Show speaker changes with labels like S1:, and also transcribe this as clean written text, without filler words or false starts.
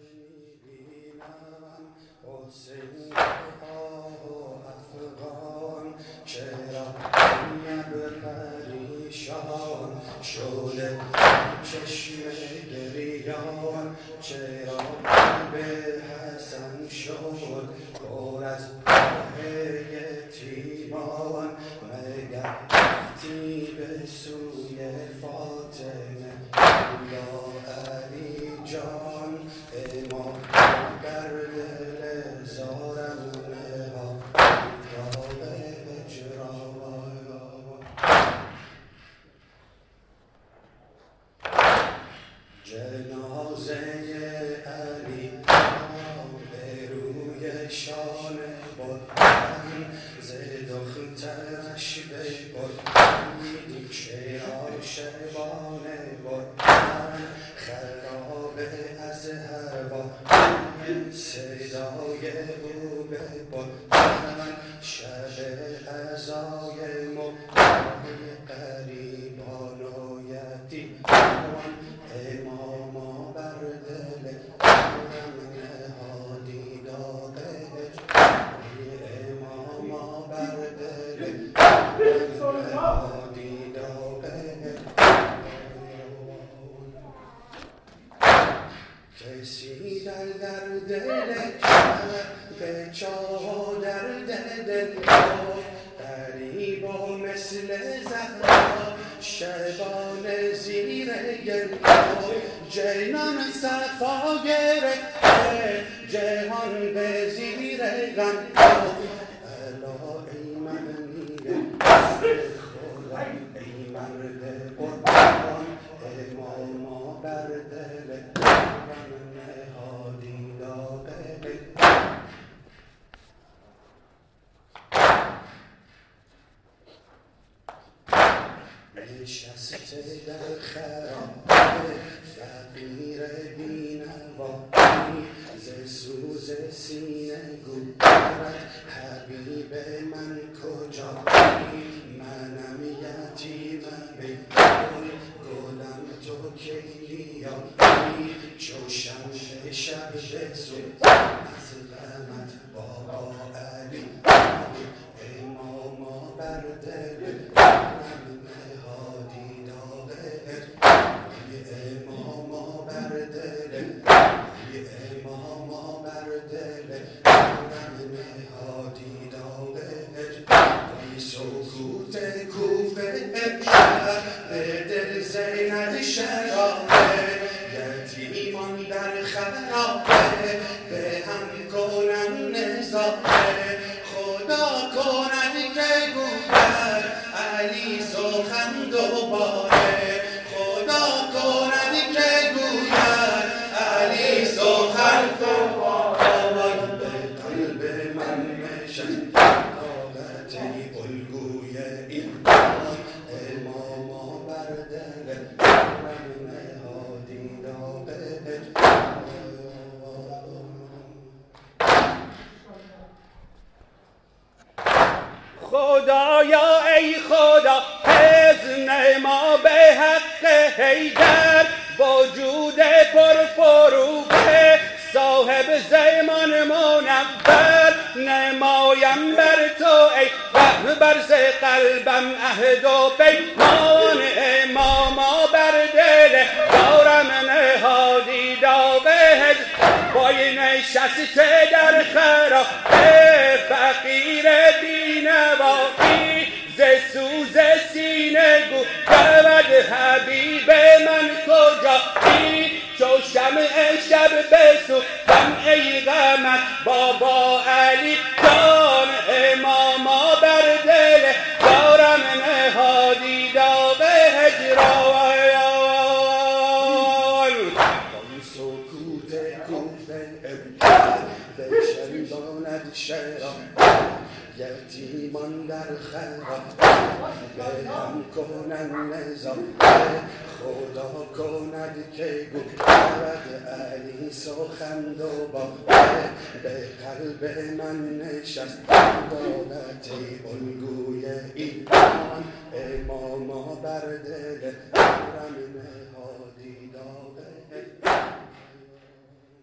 S1: میبینم حسین افغان چرا نب پریشان شده چشم گریان چرا به حسن شد پر از یتیمان مگر رفتی به سوی فاطمه یا علی جان امام بر دل زارم نها یا به هجران جنازه علی به روی شانه بردن ز دخترش ببردن چرا شبانه بردن خراب از هوا صدای او ببردن شب عزای مبتلای غریبان و یتیمان اماما بر دل دلم نهادی داغ اماما بر دل دلم نهادی داغ کسی در دل به چاه در دل غریب و مثل زهرا شبان زیر گل جنان صفا گرفته جهان به زیر غم الا ای من میره خودم ای مرد قربان اماما بر دل دلم نهادی داغ نشسته در خرابه فقیر بینوایی ز سوز سینه گوید حبیب من کجایی منم یتیمم ای گلم تو کی بیایی چو شمع شب بسوز از غمت بابا علی اماما بر دل اماما بر دل اماما بر دل دلم نهادی داغ ای سکوت کوفه امشب به دل زینب شرابه یتیمان در خرابه به هم کنن نزاعه خدا کند که گوید علی سخن دوباره خدا کند که گوید علی سخن دوباره به قلب من نشست طاقت الگوی ایمان اماما بر دل دلم نهادی داغ
S2: خدایا ای خدا حزن ما به حق حیدر وجود پرفروغ صاحب زمان منور نمایم بر تو ای رهبر ز قلبم عهد و پیمان اماما بر دل دارم نهادی داغ وای نشسته در خراب فقیر بینوایی ز سوز سینه گو بود حبیب من کجایی چو شمع شب بسوزم ای غمت بابا علی جان اماما بر دل دارم نهادی داغ هجران
S1: سکوت کوفه بشنواند شراب یتیمان در خراب به هم کنن نظاره خدا کند که گوید علی سخن دوباره به قلب من نشست دولت الگوی ایمان اماما بر دل